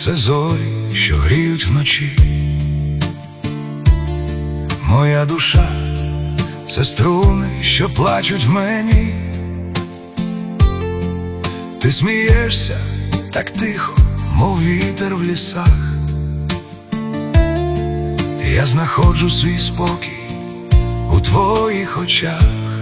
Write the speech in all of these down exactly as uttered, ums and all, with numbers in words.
це зорі, що гріють вночі. Моя душа — це струни, що плачуть в мені. Ти смієшся так тихо, мов вітер в лісах. Я знаходжу свій спокій у твоїх очах.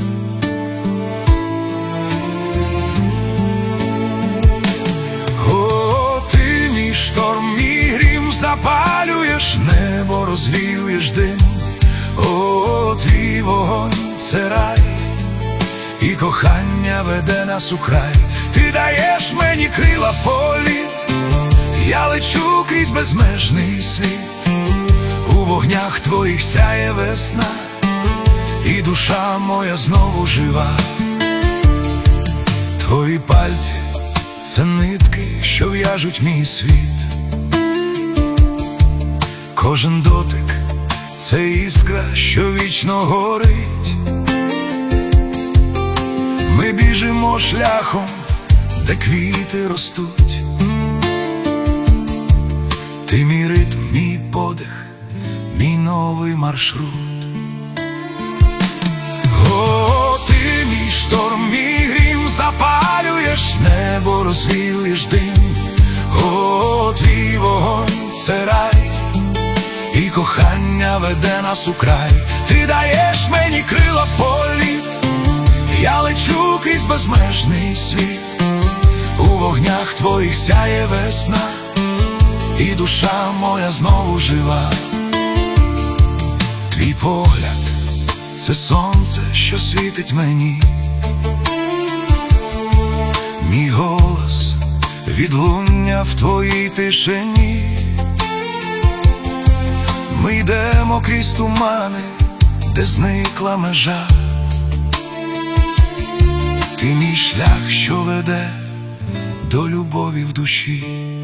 О, ти мій шторм, мій грім, запалюєш небо, розвіюєш дим. О, твій вогонь — це рай, і кохання веде нас у край. Ти даєш мені крила в політ, я лечу крізь безмежний світ. У вогнях твоїх сяє весна, і душа моя знову жива. Твої пальці — це нитки, що в'яжуть мій світ. Кожен дотик — це іскра, що вічно горить. Ми біжимо шляхом, де квіти ростуть. Ти мій ритм, мій подих, мій новий маршрут. О, ти мій шторм, мій грім, запалюєш небо, розвіюєш дим. О, твій вогонь — це рай, і кохання веде нас у край. Ти даєш мені крила в політ, я лечу крізь безмежний світ. У вогнях твоїх сяє весна, і душа моя знову жива. Твій погляд — це сонце, що світить мені. Мій голос — відлуння в твоїй тишині. Ми йдемо крізь тумани, де зникла межа. Ти мій шлях, що веде до любові в душі.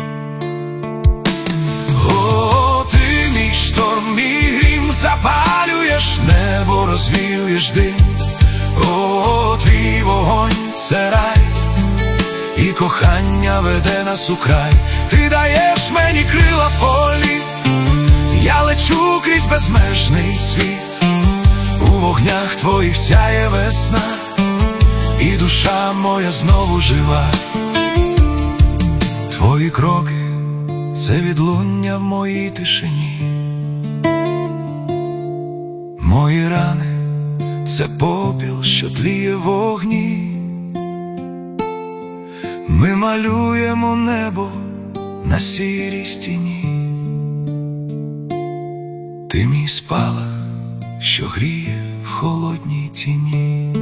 О, ти мій шторм, мій грім, запалюєш небо, розвіюєш дим. О, твій вогонь — це рай, і кохання веде нас у край. Ти даєш мені крила в політ, я лечу крізь безмежний світ. У вогнях твоїх сяє весна, і душа моя знову жива. Твої кроки — це відлуння в моїй тишині. Мої рани — це попіл, що тліє в вогні. Ми малюємо небо на сірій стіні. Ти мій спалах, що гріє в холодній тіні.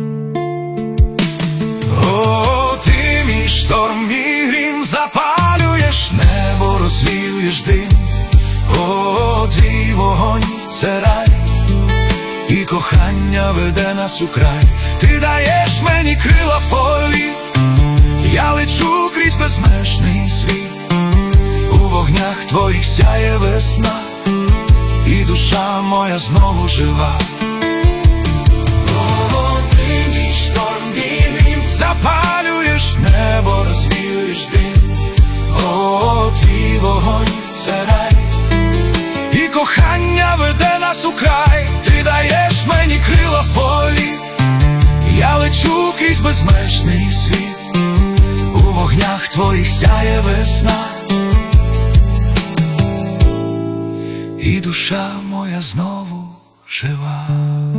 О, ти мій шторм, мій грім, запалюєш небо, розвіюєш дим. О, твій вогонь — це рай, і кохання веде нас у край. Ти даєш мені крила в політ, я лечу крізь безмежний світ. У вогнях твоїх сяє весна, і душа моя знову жива. О, ти мій шторм, мій грім, запалюєш небо, розвіюєш дим. О, твій вогонь — це рай, і кохання веде нас у край. Ти даєш мені крила в політ, я лечу крізь безмежний світ. У вогнях твоїх сяє весна, і душа моя знову жива.